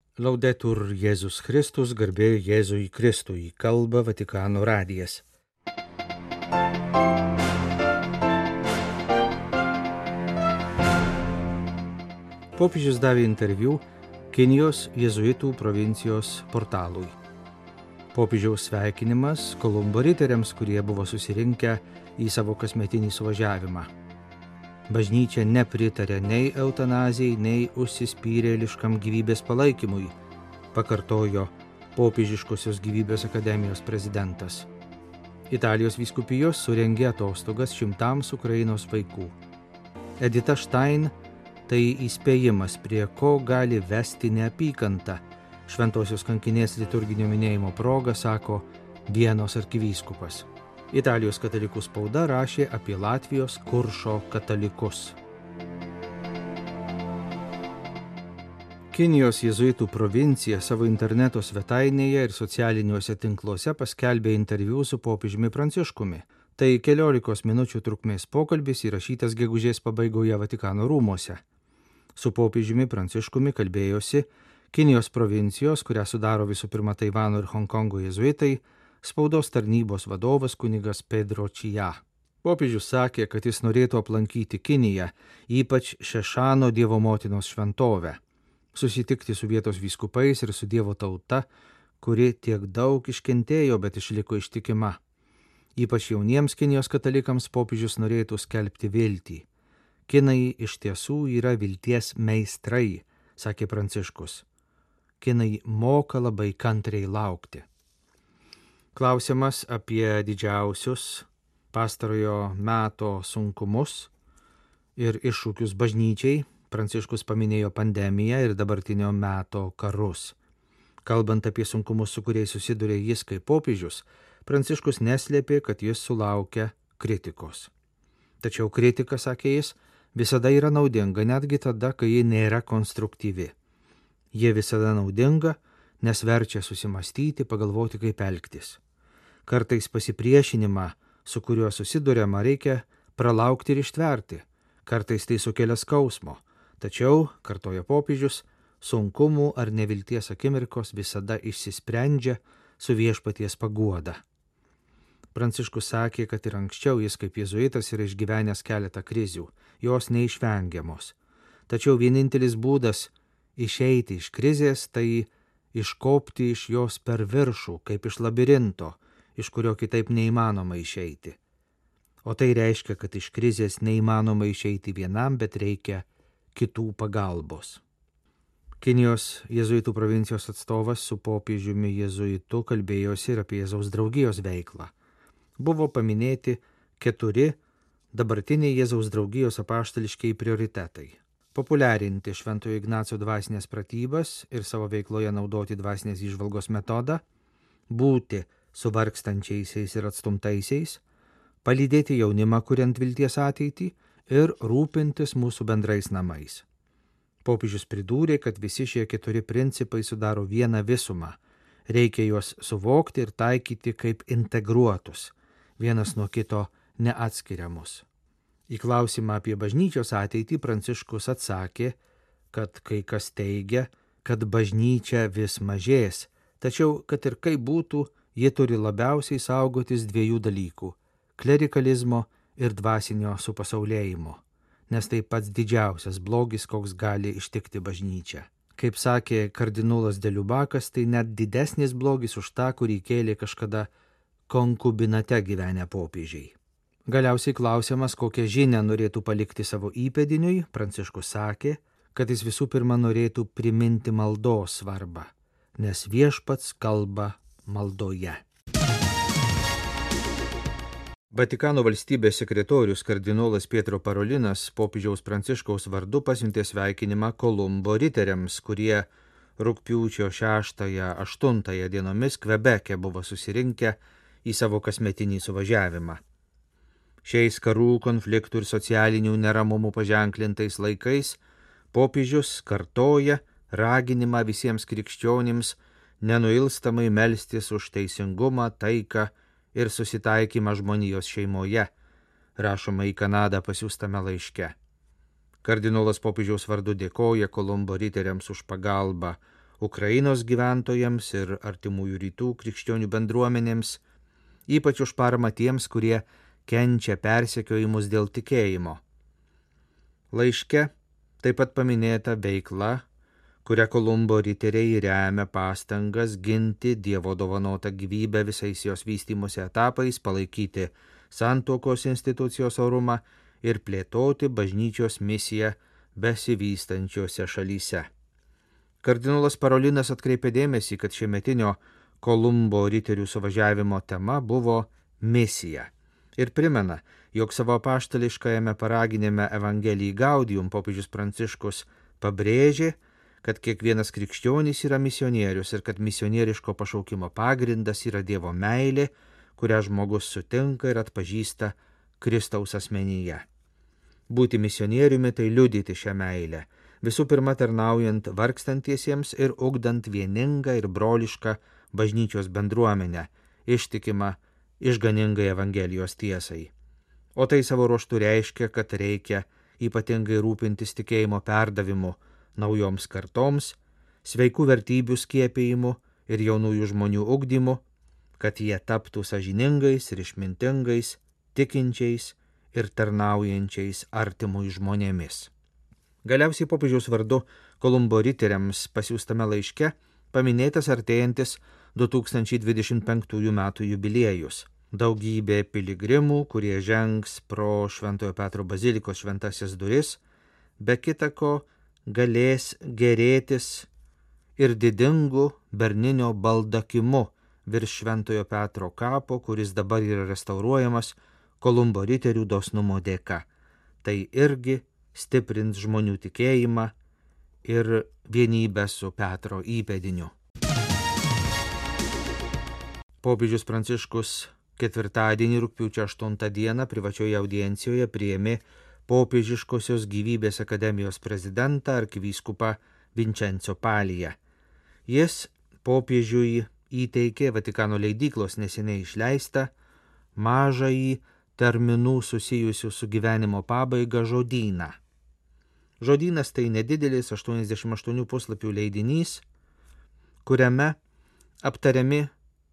Laudetur Jėzus Kristus, garbė Jėzui Kristui, kalba Vatikano radijas. Popiežius davė interviu Kinijos jėzuitų provincijos portalui. Popiežiaus sveikinimas Kolumbo riteriams, kurie buvo susirinkę į savo kasmetinį suvažiavimą. Bažnyčia nepritarė nei eutanazijai, nei užsispyrėliškam gyvybės palaikymui, pakartojo Popiežiškosios gyvybės akademijos prezidentas. Italijos vyskupijos surengė atostogas šimtams Ukrainos vaikų. Edita Štain tai įspėjimas, prie ko gali vesti neapykanta. Šventosios kankinės liturginio minėjimo proga, sako Vienos arkivyskupas. Italijos katalikų spauda rašė apie Latvijos Kuršo katalikus. Kinijos jėzuitų provincija savo interneto svetainėje ir socialiniuose tinkluose paskelbė interviu su popiežiumi Pranciškumi. Tai 15 minučių trukmės pokalbis įrašytas gegužės pabaigoje Vatikano rūmuose. Su popiežiumi Pranciškumi kalbėjosi Kinijos provincijos, kurią sudaro visų pirma Taivano ir Honkongo jėzuitai, spaudos tarnybos vadovas kunigas Pedro Čija. Popiežius sakė, kad jis norėtų aplankyti Kiniją, ypač Šešano Dievo motinos šventovę, susitikti su vietos vyskupais ir su Dievo tauta, kuri tiek daug iškentėjo, bet išliko ištikima. Ypač jauniems Kinijos katalikams popiežius norėtų skelbti viltį. Kinai iš tiesų yra vilties meistrai, sakė Pranciškus. Kinai moka labai kantriai laukti. Klausimas apie didžiausius pastarojo meto sunkumus ir iššūkius bažnyčiai, Pranciškus paminėjo pandemiją ir dabartinio meto karus. Kalbant apie sunkumus, su kuriais susiduria jis kaip popiežius, Pranciškus neslėpė, kad jis sulaukia kritikos. Tačiau kritika, sakė jis, visada yra naudinga, netgi tada, kai ji nėra konstruktyvi. Jie visada naudinga, nes verčia susimastyti, pagalvoti, kaip elgtis. Kartais pasipriešinimą, su kuriuo susiduriama, reikia pralaukti ir ištverti. Kartais tai sukelia skausmo. Tačiau, kartojo popiežius, sunkumų ar nevilties akimirkos visada išsisprendžia su viešpaties paguoda. Pranciškus sakė, kad ir anksčiau jis kaip jėzuitas yra išgyvenęs keletą krizių, jos neišvengiamos. Tačiau vienintelis būdas išeiti iš krizės tai iškopti iš jos per viršų, kaip iš labirinto, iš kurio kitaip neįmanoma išeiti. O tai reiškia, kad iš krizės neįmanoma išeiti vienam, bet reikia kitų pagalbos. Kinijos jėzuitų provincijos atstovas su popiežiumi jėzuitu kalbėjosi ir apie Jėzaus draugijos veiklą. Buvo paminėti 4 dabartiniai Jėzaus draugijos apaštališkiai prioritetai. Populiarinti Šventojo Ignaco dvasinės pratybas ir savo veikloje naudoti dvasinės įžvalgos metodą, būti su vargstančiaisiais ir atstumtaisiais, palydėti jaunimą kuriant vilties ateitį ir rūpintis mūsų bendrais namais. Popiežius pridūrė, kad visi šie 4 principai sudaro vieną visumą. Reikia juos suvokti ir taikyti kaip integruotus, vienas nuo kito neatskiriamus. Į klausimą apie bažnyčios ateitį Pranciškus atsakė, kad kai kas teigia, kad bažnyčia vis mažės, tačiau, kad ir kaip būtų, ji turi labiausiai saugotis 2 dalykų – klerikalizmo ir dvasinio supasaulėjimo, nes tai pats didžiausias blogis, koks gali ištikti bažnyčią. Kaip sakė kardinolas de Liubakas, tai net didesnis blogis už tą, kurį kėlė kažkada konkubinate gyvenę popiežiai. Galiausiai klausiamas, kokią žinią norėtų palikti savo įpėdiniui, Pranciškus sakė, kad jis visų pirma norėtų priminti maldos svarbą, nes viešpats kalba maldoje. Vatikano valstybės sekretorius kardinolas Pietro Parolinas popiežiaus Pranciškaus vardu pasiuntė sveikinimą Kolumbo riteriams, kurie rugpjūčio 6-8 dienomis Kvebeke buvo susirinkę į savo kasmetinį suvažiavimą. Šiais karų, konfliktų ir socialinių neramumų paženklintais laikais popiežius kartoja raginimą visiems krikščionims nenuilstamai melstis už teisingumą, taiką ir susitaikymą žmonijos šeimoje, rašoma į Kanadą pasiųstame laiške. Kardinolas popiežiaus vardu dėkoja Kolumbo riteriams už pagalbą, Ukrainos gyventojams ir artimųjų rytų krikščionių bendruomenėms, ypač už paramą tiems, kurie kenčia persekiojimus dėl tikėjimo. Laiške taip pat paminėta veikla, kuria Kolumbo riteriai remia pastangas ginti Dievo dovanotą gyvybę visais jos vystymosi etapais, palaikyti santuokos institucijos orumą ir plėtoti bažnyčios misiją besivystančiose šalyse. Kardinolas Parolinas atkreipė dėmesį, kad šiemetinio Kolumbo riterių suvažiavimo tema buvo misija ir primena, jog savo apaštališkajame paraginime Evangelijai Gaudium popiežius Pranciškus pabrėžė, kad kiekvienas krikščionys yra misionierius ir kad misionieriško pašaukimo pagrindas yra Dievo meilė, kurią žmogus sutinka ir atpažįsta Kristaus asmenyje. Būti misionieriumi tai liudyti šią meilę, visų pirma tarnaujant vargstantiesiems ir ugdant vieningą ir brolišką bažnyčios bendruomenę, ištikimą išganingai Evangelijos tiesai. O tai savo ruožtu reiškia, kad reikia ypatingai rūpintis tikėjimo perdavimu naujoms kartoms, sveikų vertybių skiepijimu ir jaunųjų žmonių ugdymu, kad jie taptų sąžiningais ir išmintingais, tikinčiais ir tarnaujančiais artimui žmonėmis. Galiausiai popiežiaus vardu Kolumbo riteriams pasiųstame laiške paminėtas artėjantis 2025 metų jubiliejus. Daugybė piligrimų, kurie žengs pro Šventojo Petro bazilikos šventasias duris, be kita ko galės gerėtis ir didingu berninio baldakimu virš Šventojo Petro kapo, kuris dabar yra restauruojamas Kolumbo riterių dosnumo dėka. Tai irgi stiprins žmonių tikėjimą ir vienybę su Petro įpėdiniu. Popiežius Pranciškus ketvirtadienį rugpjūčio 8 dieną privačioje audiencijoje priėmė Popiežiškosios gyvybės akademijos prezidentą arkivyskupą Vincenzo Paliją. Jis popiežiui įteikė Vatikano leidyklos neseniai išleistą mažąjį terminų susijusių su gyvenimo pabaiga žodyną. Žodynas tai nedidelis 88 puslapių leidinys, kuriame aptariami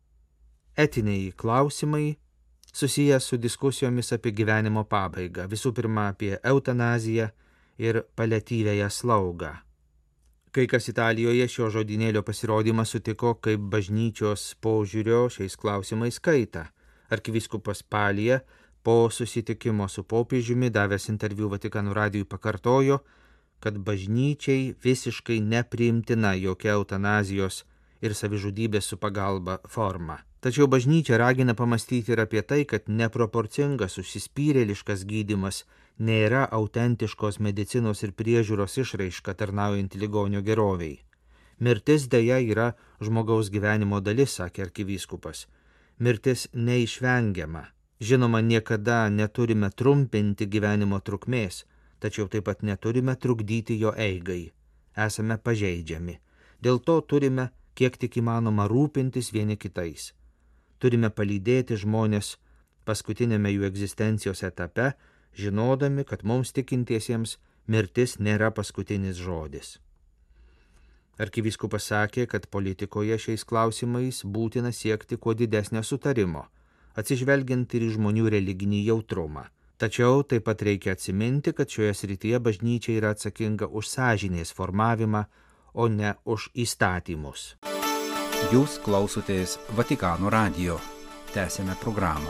etiniai klausimai susijęs su diskusijomis apie gyvenimo pabaigą, visų pirma apie eutanaziją ir paliatyviąją slaugą. Kai kas Italijoje šio žodynėlio pasirodymą sutiko kaip bažnyčios požiūrio šiais klausimais kaitą. Arkivyskupas Palija po susitikimo su popiežiumi davęs interviu Vatikano radijui pakartojo, kad bažnyčiai visiškai nepriimtina jokia eutanazijos ir savižudybės su pagalba forma. Tačiau bažnyčia ragina pamastyti ir apie tai, kad neproporcingas užsispyrėliškas gydymas nėra autentiškos medicinos ir priežiūros išraiška tarnaujant ligonio geroviai. Mirtis dėja yra žmogaus gyvenimo dalis, sakė arkivyskupas. Mirtis neišvengiama. Žinoma, niekada neturime trumpinti gyvenimo trukmės, tačiau taip pat neturime trukdyti jo eigai. Esame pažeidžiami. Dėl to turime kiek tik įmanoma rūpintis vieni kitais. Turime palydėti žmonės paskutinėme jų egzistencijos etape, žinodami, kad mums tikintiesiems mirtis nėra paskutinis žodis. Arkivyskupas sakė, kad politikoje šiais klausimais būtina siekti kuo didesnio sutarimo, atsižvelgiant ir į žmonių religinį jautrumą. Tačiau taip pat reikia atsiminti, kad šioje srityje bažnyčia yra atsakinga už sąžinės formavimą, o ne už įstatymus. Jūs klausotės Vatikano radijo. Tęsėme programą.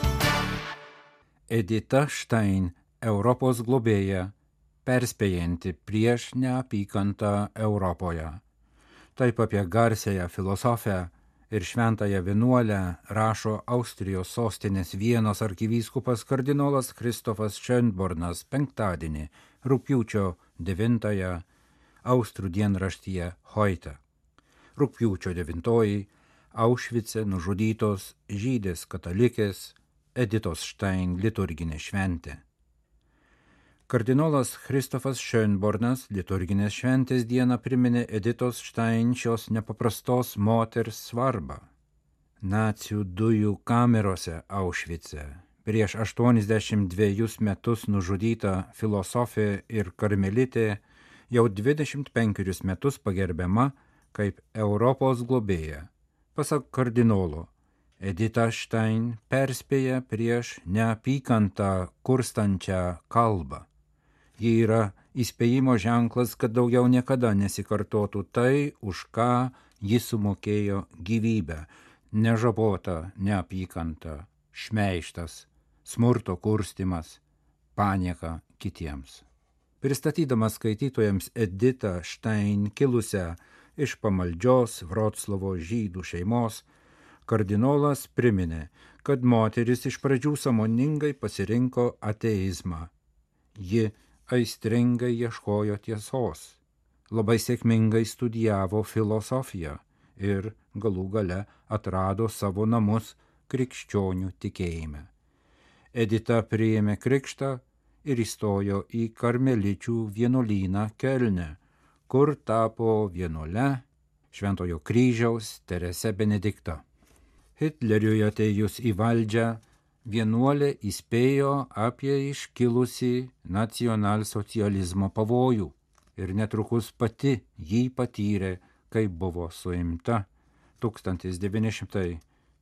Edita Stein, Europos globėja, perspėjanti prieš neapykantą Europoje. Taip apie garsiąją filosofę ir šventąją vienuolę rašo Austrijos sostinės Vienos arkivyskupas kardinolas Kristofas Schönbornas penktadienį, rugpjūčio 9 austrų dienraštyje Heute. Rugpjūčio 9 Aušvice nužudytos žydės katalikės Editos Stein liturginė šventė. Kardinolas Kristofas Schönbornas liturginės šventės dieną priminė Editos Stein šios nepaprastos moters svarbą. Nacių dujų kamerose Aušvice prieš 82 metus nužudyta filosofė ir karmelitė jau 25 metus pagerbiama kaip Europos globėja. Pasak kardinolo, Edita Stein perspėja prieš neapykantą kurstančią kalbą. Ji yra įspėjimo ženklas, kad daugiau niekada nesikartotų tai, už ką ji sumokėjo gyvybę, nežabota neapykanta, šmeižtas, smurto kurstimas, panieka kitiems. Pristatydamas skaitytojams Editą Stein, kilusią iš pamaldžios Vroclavo žydų šeimos, kardinolas priminė, kad moteris iš pradžių sąmoningai pasirinko ateizmą. Ji aistringai ieškojo tiesos, labai sėkmingai studijavo filosofiją ir galų gale atrado savo namus krikščionių tikėjime. Edita priėmė krikštą ir įstojo į karmeličių vienuolyną Kelne, kur tapo vienuole Šventojo kryžiaus Terese Benedikta. Hitleriui atėjus į valdžią, vienuolė įspėjo apie iškilusį nacionalsocializmo pavojų ir netrukus pati jį patyrė, kai buvo suimta 1942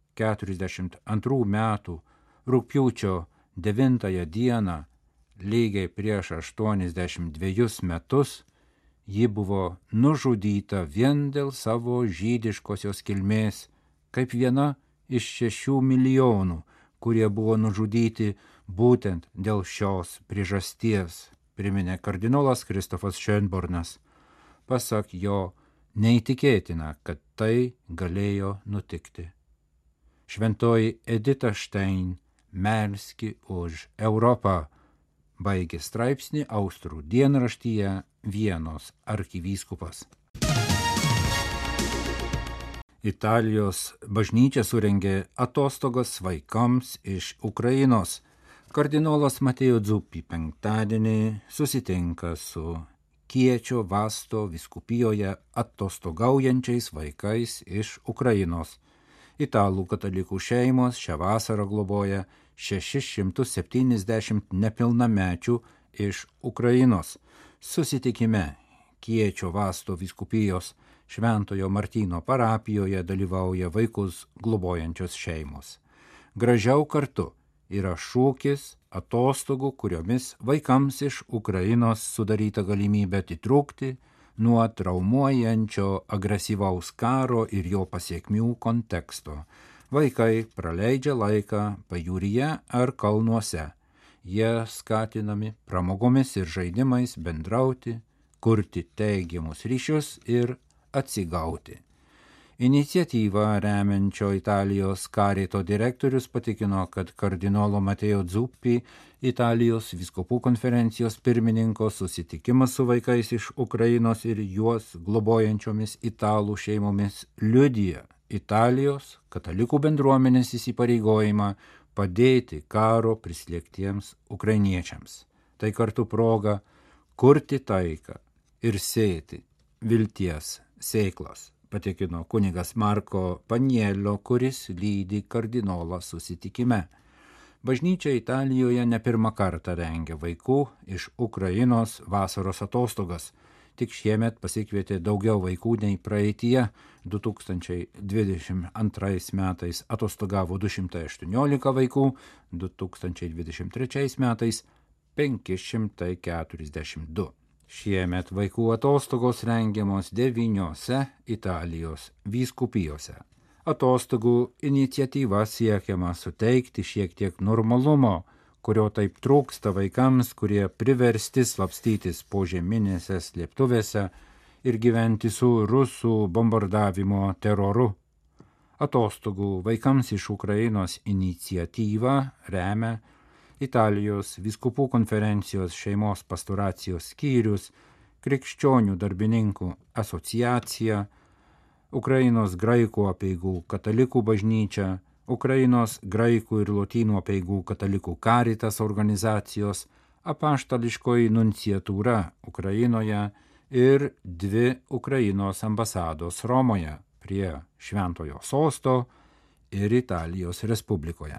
metų rugpjūčio 9 dieną, lygiai prieš 82 metus, ji buvo nužudyta vien dėl savo žydiškosios kilmės, kaip viena iš 6 milijonų, kurie buvo nužudyti būtent dėl šios priežasties, priminė kardinolas Kristofas Schönbornas. Pasak jo, neįtikėtina, kad tai galėjo nutikti. Šventoji Edita Stein melski už Europą, baigė straipsnį Austrų dienraštyje Vienos arkivyskupas. Italijos bažnyčia surengė atostogas vaikams iš Ukrainos. Kardinolas Mateo Zuppi penktadienį susitinka su Kiečio Vasto vyskupijoje atostogaujančiais vaikais iš Ukrainos. Italų katalikų šeimos šią vasarą globoja 670 nepilnamečių iš Ukrainos. Susitikime Kiečio Vasto vyskupijos Šventojo Martyno parapijoje dalyvauja vaikus globojančios šeimos. Gražiau kartu yra šūkis atostogų, kuriomis vaikams iš Ukrainos sudaryta galimybė atitrūkti nuo traumuojančio agresyvaus karo ir jo pasiekmių konteksto. Vaikai praleidžia laiką pajūryje ar kalnuose. Jie skatinami pramogomis ir žaidimais bendrauti, kurti teigiamus ryšius ir atsigauti. Iniciatyvą remiančio Italijos Karito direktorius patikino, kad kardinolo Mateo Zuppi, Italijos vyskupų konferencijos pirmininko susitikimas su vaikais iš Ukrainos ir juos globojančiomis italų šeimomis liudija Italijos katalikų bendruomenės įsipareigojimą padėti karo prislėgtiems ukrainiečiams. Tai kartu proga kurti taiką ir sėti vilties sėklas, patikino kunigas Marko Paniello, kuris lydi kardinolą susitikime. Bažnyčia Italijoje ne pirmą kartą rengia vaikų iš Ukrainos vasaros atostogas. Tik šiemet pasikvietė daugiau vaikų nei praeityje. 2022 metais atostogavo 218 vaikų, 2023 metais 542. Šiemet vaikų atostogos rengiamos 9 Italijos vyskupijose. Atostogų iniciatyva siekiama suteikti šiek tiek normalumo, kurio taip trūksta vaikams, kurie priversti slapstytis požeminėse slėptuvėse ir gyventi su rusų bombardavimo teroru. Atostogų vaikams iš Ukrainos iniciatyvą remia Italijos vyskupų konferencijos šeimos pastoracijos skyrius, Krikščionių darbininkų asociacija, Ukrainos graikų apeigų katalikų bažnyčia, Ukrainos graikų ir lotynų apeigų katalikų Karitas organizacijos, apaštališkoji nunciatūra Ukrainoje ir 2 Ukrainos ambasados Romoje prie Šventojo sosto ir Italijos Respublikoje.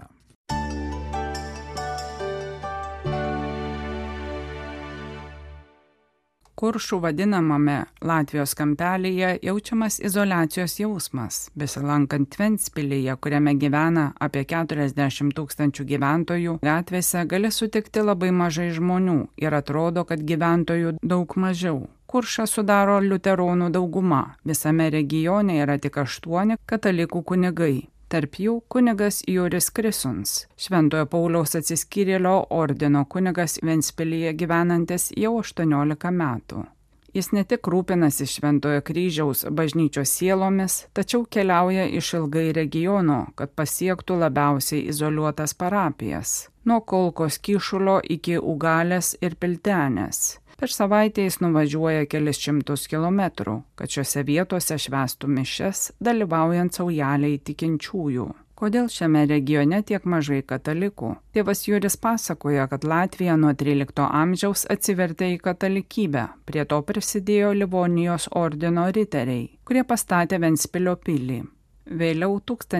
Kuršų vadinamame Latvijos kampelyje jaučiamas izoliacijos jausmas. Besilankant Ventspilyje, kuriame gyvena apie 40 000 gyventojų, gatvėse gali sutikti labai mažai žmonių ir atrodo, kad gyventojų daug mažiau. Kuršą sudaro liuteronų dauguma. Visame regione yra tik 8 katalikų kunigai. Tarp jų kunigas Juris Krisuns, Šventojo Pauliaus atsiskyrėlio ordino kunigas Ventspilyje gyvenantis jau 18 metų. Jis ne tik rūpinasi Šventojo Kryžiaus bažnyčios sielomis, tačiau keliauja išilgai regiono, kad pasiektų labiausiai izoliuotas parapijas, nuo Kolkos Kyšulio iki Ugalės ir Piltenės. Per savaitę jis nuvažiuoja kelis šimtus kilometrų, kad šiose vietose švęstų mišias, dalyvaujant saujeliai tikinčiųjų. Kodėl šiame regione tiek mažai katalikų? Tėvas Juris pasakoja, kad Latvija nuo 13 amžiaus atsivertė į katalikybę. Prie to prisidėjo Livonijos ordino riteriai, kurie pastatė Ventspilio pilį. Vėliau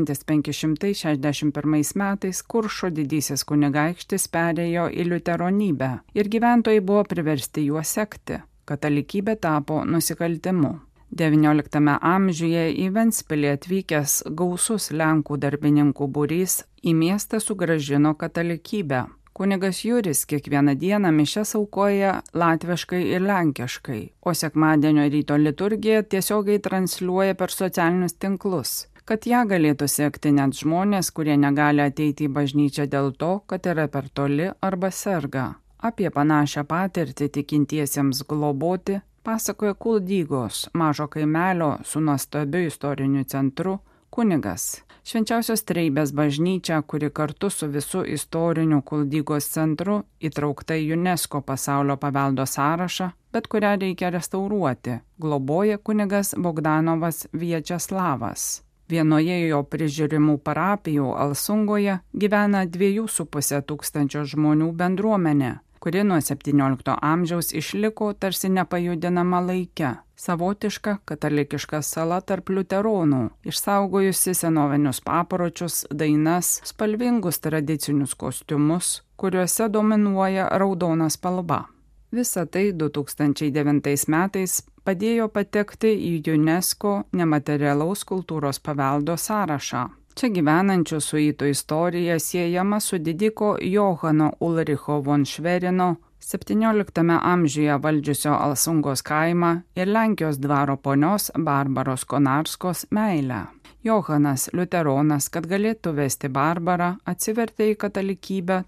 1561 metais Kuršo didysis kunigaikštis perėjo į liuteronybę ir gyventojai buvo priversti juo sekti. Katalikybė tapo nusikaltimu. XIX amžiuje į Ventspilį atvykęs gausus Lenkų darbininkų būrys į miestą sugrąžino katalikybę. Kunigas Juris kiekvieną dieną mišias aukoja latviškai ir lenkiškai, o sekmadienio ryto liturgiją tiesiogiai transliuoja per socialinius tinklus, kad ją galėtų sekti net žmonės, kurie negali ateiti į bažnyčią dėl to, kad yra per toli arba serga. Apie panašią patirtį tikintiesiems globoti pasakoja Kuldygos, mažo kaimelio su nuostabiu istoriniu centru, kunigas. Švenčiausios Treibės bažnyčia, kuri kartu su visu istoriniu Kuldygos centru įtraukta į UNESCO pasaulio paveldo sąrašą, bet kurią reikia restauruoti, globoja kunigas Bogdanovas Viačeslavas. Vienoje jo prižiūrimų parapijų Alsungoje gyvena 2,5 tūkstančio žmonių bendruomenė, kuri nuo 17 amžiaus išliko tarsi nepajudinama laike. Savotiška katalikiška sala tarp liuteronų, išsaugojusi senovinius papročius, dainas, spalvingus tradicinius kostiumus, kuriuose dominuoja raudona spalva. Visa tai 2009 metais padėjo patekti į UNESCO nematerialaus kultūros paveldo sąrašą. Čia gyvenančių suitų istorija siejama su didiko Johano Ulricho von Šverino 17 amžiuje valdžiusio Alsungos kaimą ir Lenkijos dvaro ponios Barbaros Konarskos meilę. Johanas, liuteronas, kad galėtų vesti Barbarą, atsivertė į katalikybę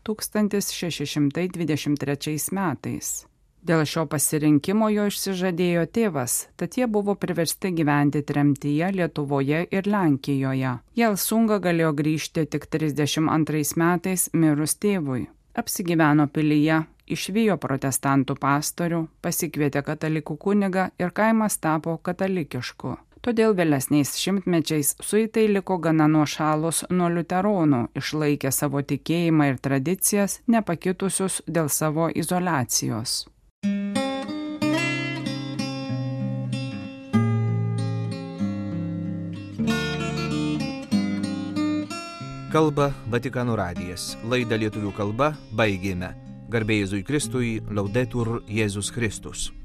1623 metais. Dėl šio pasirinkimo jo išsižadėjo tėvas, tad jie buvo priversti gyventi tremtyje Lietuvoje ir Lenkijoje. Į Alsungą galėjo grįžti tik 32 metais mirus tėvui. Apsigyveno pilyje, išvijo protestantų pastorių, pasikvietė katalikų kunigą ir kaimas tapo katalikišku. Todėl vėlesniais šimtmečiais suitai liko gana nuošalūs nuo liuteronų, išlaikė savo tikėjimą ir tradicijas, nepakitusius dėl savo izoliacijos. Kalba Vatikano radijas. Laidą lietuvių kalba baigėme. Garbė Jėzui Kristui, Laudetur Jėzus Kristus.